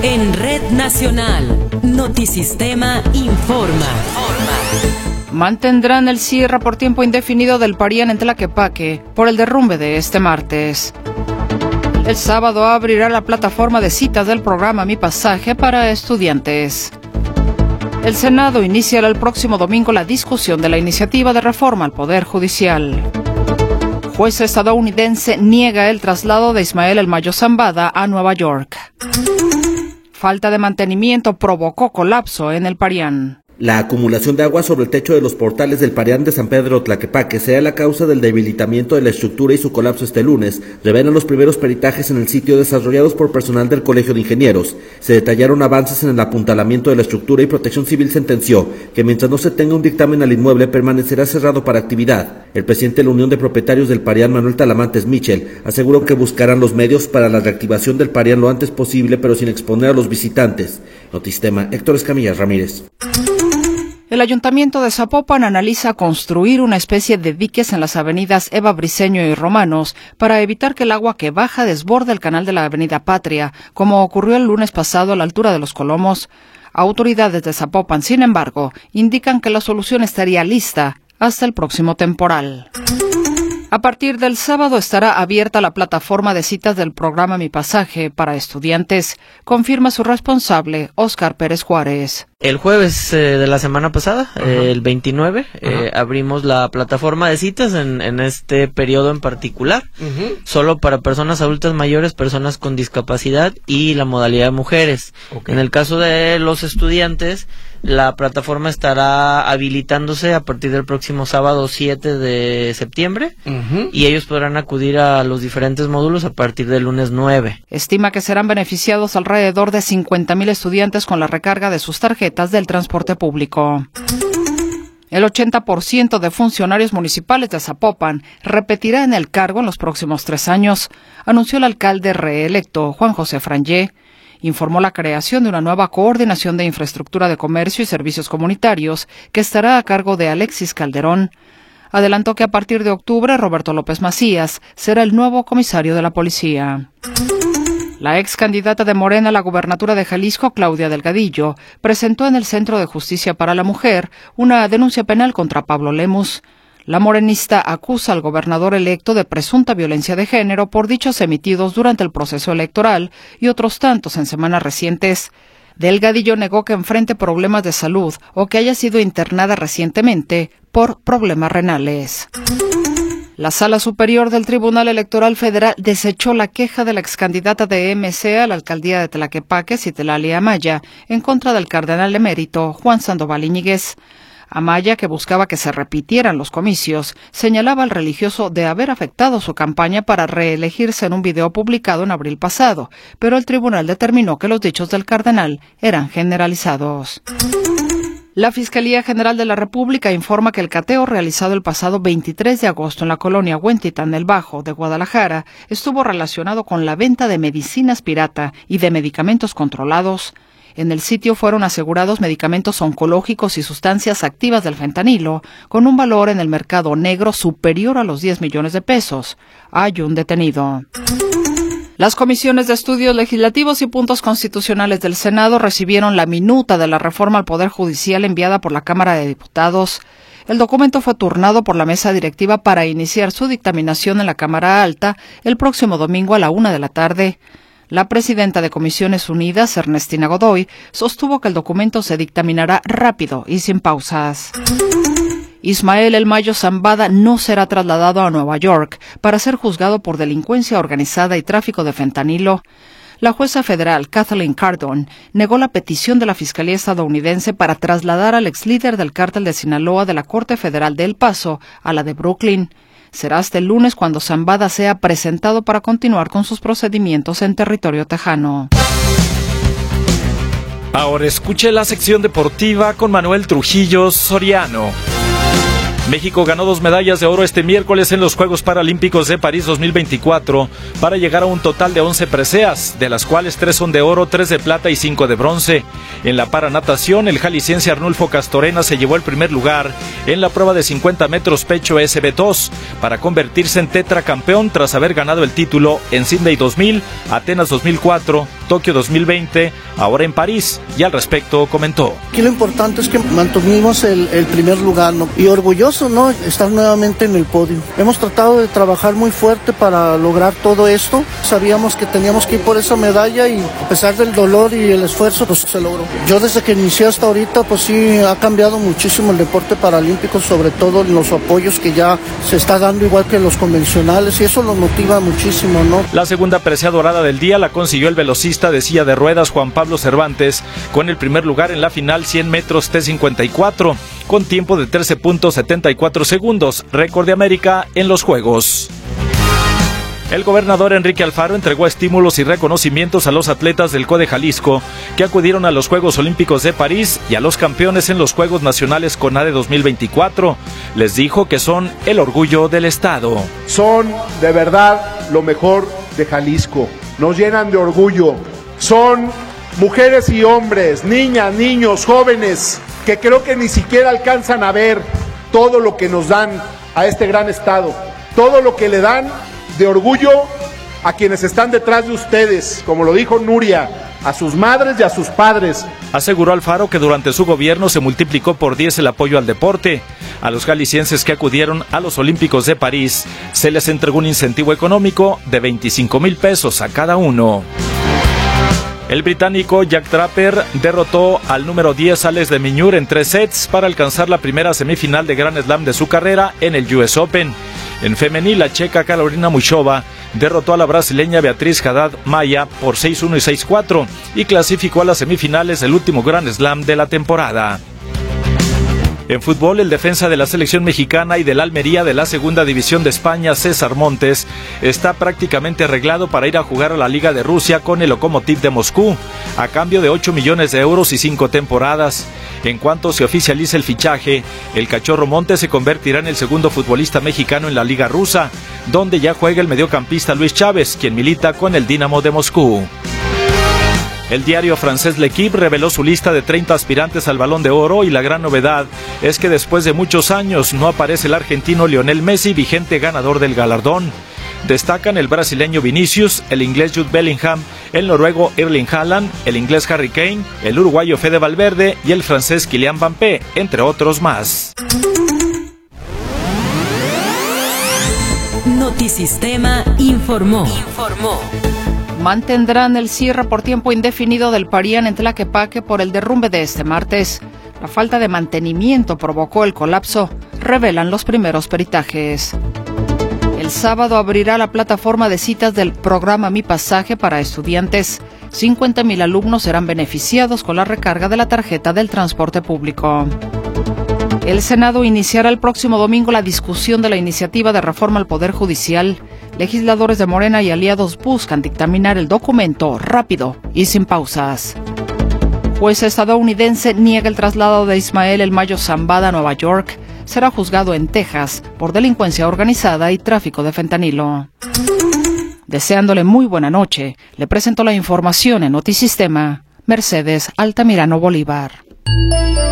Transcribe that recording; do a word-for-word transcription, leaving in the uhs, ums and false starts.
En Red Nacional, Notisistema informa. Mantendrán el cierre por tiempo indefinido del Parián en Tlaquepaque por el derrumbe de este martes. El sábado abrirá la plataforma de citas del programa Mi Pasaje para estudiantes. El Senado iniciará el próximo domingo la discusión de la iniciativa de reforma al Poder Judicial. Juez estadounidense niega el traslado de Ismael El Mayo Zambada a Nueva York. Falta de mantenimiento provocó colapso en el Parián. La acumulación de agua sobre el techo de los portales del Parián de San Pedro Tlaquepaque sea la causa del debilitamiento de la estructura y su colapso este lunes, revelan los primeros peritajes en el sitio desarrollados por personal del Colegio de Ingenieros. Se detallaron avances en el apuntalamiento de la estructura y Protección Civil sentenció que mientras no se tenga un dictamen al inmueble permanecerá cerrado para actividad. El presidente de la Unión de Propietarios del Parián, Manuel Talamantes Michel, aseguró que buscarán los medios para la reactivación del Parián lo antes posible, pero sin exponer a los visitantes. Notisistema, Héctor Escamilla Ramírez. El Ayuntamiento de Zapopan analiza construir una especie de diques en las avenidas Eva Briceño y Romanos para evitar que el agua que baja desborde el canal de la avenida Patria, como ocurrió el lunes pasado a la altura de los Colomos. Autoridades de Zapopan, sin embargo, indican que la solución estaría lista hasta el próximo temporal. A partir del sábado estará abierta la plataforma de citas del programa Mi Pasaje para estudiantes, confirma su responsable, Óscar Pérez Juárez. El jueves eh, de la semana pasada, eh, el veintinueve, eh, abrimos la plataforma de citas en, en este periodo en particular, uh-huh. solo para personas adultas mayores, personas con discapacidad y la modalidad de mujeres. Okay. En el caso de los estudiantes, la plataforma estará habilitándose a partir del próximo sábado siete de septiembre uh-huh. y ellos podrán acudir a los diferentes módulos a partir del lunes nueve. Estima que serán beneficiados alrededor de cincuenta mil estudiantes con la recarga de sus tarjetas del transporte público. El ochenta por ciento de funcionarios municipales de Zapopan repetirá en el cargo en los próximos tres años, anunció el alcalde reelecto Juan José Frangé. Informó la creación de una nueva coordinación de infraestructura de comercio y servicios comunitarios que estará a cargo de Alexis Calderón. Adelantó que a partir de octubre Roberto López Macías será el nuevo comisario de la policía. La ex candidata de Morena a la gubernatura de Jalisco, Claudia Delgadillo, presentó en el Centro de Justicia para la Mujer una denuncia penal contra Pablo Lemus. La morenista acusa al gobernador electo de presunta violencia de género por dichos emitidos durante el proceso electoral y otros tantos en semanas recientes. Delgadillo negó que enfrente problemas de salud o que haya sido internada recientemente por problemas renales. La Sala Superior del Tribunal Electoral Federal desechó la queja de la excandidata de M C a la alcaldía de Tlaquepaque, Citlali Amaya, en contra del cardenal emérito Juan Sandoval Íñiguez. Amaya, que buscaba que se repitieran los comicios, señalaba al religioso de haber afectado su campaña para reelegirse en un video publicado en abril pasado, pero el tribunal determinó que los dichos del cardenal eran generalizados. La Fiscalía General de la República informa que el cateo realizado el pasado veintitrés de agosto en la colonia Huentitán del Bajo de Guadalajara estuvo relacionado con la venta de medicinas pirata y de medicamentos controlados. En el sitio fueron asegurados medicamentos oncológicos y sustancias activas del fentanilo, con un valor en el mercado negro superior a los diez millones de pesos. Hay un detenido. Las comisiones de estudios legislativos y puntos constitucionales del Senado recibieron la minuta de la reforma al Poder Judicial enviada por la Cámara de Diputados. El documento fue turnado por la mesa directiva para iniciar su dictaminación en la Cámara Alta el próximo domingo a la una de la tarde. La presidenta de Comisiones Unidas, Ernestina Godoy, sostuvo que el documento se dictaminará rápido y sin pausas. Ismael El Mayo Zambada no será trasladado a Nueva York para ser juzgado por delincuencia organizada y tráfico de fentanilo. La jueza federal Kathleen Cardone negó la petición de la Fiscalía estadounidense para trasladar al ex líder del cártel de Sinaloa de la Corte Federal de El Paso a la de Brooklyn. Será hasta el lunes cuando Zambada sea presentado para continuar con sus procedimientos en territorio tejano. Ahora escuche la sección deportiva con Manuel Trujillo Soriano. México ganó dos medallas de oro este miércoles en los Juegos Paralímpicos de París dos mil veinticuatro para llegar a un total de once preseas, de las cuales tres son de oro, tres de plata y cinco de bronce. En la paranatación, el jalisciense Arnulfo Castorena se llevó el primer lugar en la prueba de cincuenta metros pecho S B dos para convertirse en tetracampeón tras haber ganado el título en Sydney dos mil, Atenas dos mil cuatro, Tokio dos mil veinte, ahora en París, y al respecto comentó. Aquí lo importante es que mantuvimos el, el primer lugar, ¿no? Y orgulloso, ¿no?, estar nuevamente en el podio. Hemos tratado de trabajar muy fuerte para lograr todo esto. Sabíamos que teníamos que ir por esa medalla y a pesar del dolor y el esfuerzo, pues se logró. Yo desde que inicié hasta ahorita, pues sí, ha cambiado muchísimo el deporte paralímpico, sobre todo en los apoyos que ya se está dando igual que los convencionales, y eso lo motiva muchísimo, ¿no? La segunda presea dorada del día la consiguió el velocista de silla de ruedas Juan Pablo Cervantes, con el primer lugar en la final cien metros T cincuenta y cuatro, con tiempo de trece punto setenta y cuatro segundos, récord de América en los Juegos. El gobernador Enrique Alfaro entregó estímulos y reconocimientos a los atletas del CODE Jalisco que acudieron a los Juegos Olímpicos de París y a los campeones en los Juegos Nacionales CONADE dos mil veinticuatro. Les dijo que son el orgullo del estado. Son de verdad lo mejor de Jalisco. Nos llenan de orgullo. Son mujeres y hombres, niñas, niños, jóvenes, que creo que ni siquiera alcanzan a ver todo lo que nos dan a este gran estado, todo lo que le dan de orgullo a quienes están detrás de ustedes, como lo dijo Nuria, a sus madres y a sus padres. Aseguró Alfaro que durante su gobierno se multiplicó por diez el apoyo al deporte. A los jaliscienses que acudieron a los Olímpicos de París se les entregó un incentivo económico de veinticinco mil pesos a cada uno. El británico Jack Draper derrotó al número diez Alex de Minaur en tres sets para alcanzar la primera semifinal de Grand Slam de su carrera en el U S Open. En femenil, la checa Karolina Muchova derrotó a la brasileña Beatriz Haddad Maia por seis uno y seis cuatro y clasificó a las semifinales del último Grand Slam de la temporada. En fútbol, el defensa de la selección mexicana y del Almería de la Segunda División de España, César Montes, está prácticamente arreglado para ir a jugar a la Liga de Rusia con el Lokomotiv de Moscú, a cambio de ocho millones de euros y cinco temporadas. En cuanto se oficialice el fichaje, el Cachorro Montes se convertirá en el segundo futbolista mexicano en la Liga rusa, donde ya juega el mediocampista Luis Chávez, quien milita con el Dinamo de Moscú. El diario francés L'Equipe reveló su lista de treinta aspirantes al Balón de Oro y la gran novedad es que después de muchos años no aparece el argentino Lionel Messi, vigente ganador del galardón. Destacan el brasileño Vinicius, el inglés Jude Bellingham, el noruego Erling Haaland, el inglés Harry Kane, el uruguayo Fede Valverde y el francés Kylian Mbappé, entre otros más. Notisistema informó. Informó. Mantendrán el cierre por tiempo indefinido del Parián en Tlaquepaque por el derrumbe de este martes. La falta de mantenimiento provocó el colapso, revelan los primeros peritajes. El sábado abrirá la plataforma de citas del programa Mi Pasaje para estudiantes. cincuenta mil alumnos serán beneficiados con la recarga de la tarjeta del transporte público. El Senado iniciará el próximo domingo la discusión de la iniciativa de reforma al Poder Judicial. Legisladores de Morena y aliados buscan dictaminar el documento rápido y sin pausas. Juez estadounidense niega el traslado de Ismael El Mayo Zambada a Nueva York. Será juzgado en Texas por delincuencia organizada y tráfico de fentanilo. Deseándole muy buena noche, le presento la información en Notisistema. Mercedes Altamirano Bolívar.